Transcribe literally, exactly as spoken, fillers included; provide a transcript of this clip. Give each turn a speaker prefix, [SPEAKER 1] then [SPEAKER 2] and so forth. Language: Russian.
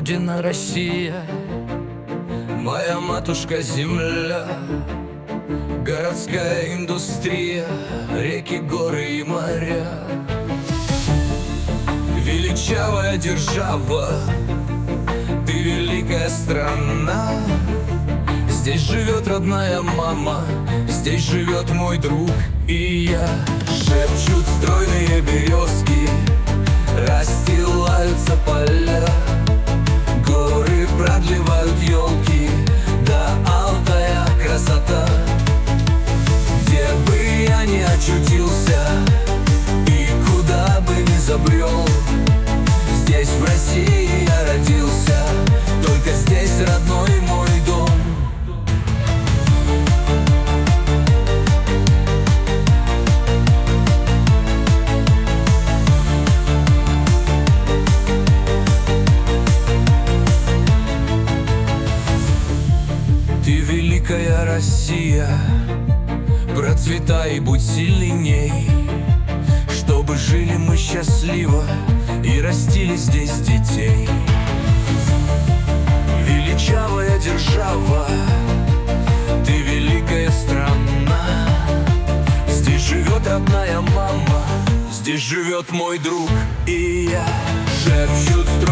[SPEAKER 1] Родина Россия, моя матушка земля, городская индустрия, реки, горы и моря. Величавая держава, ты великая страна. Здесь живет родная мама, здесь живет мой друг и я. Шепчут стройные березки, расстилаются поля, горы продлевают елки, да Алтая красота. Где бы я ни очутился и куда бы ни забрел, здесь, в России, я родился, только здесь родной мой дом. Ты великая Россия, процветай и будь сильней, чтобы жили мы счастливо и растили здесь детей. Величавая держава, ты великая страна. Здесь живет родная мама, здесь живет мой друг и я. Шепчут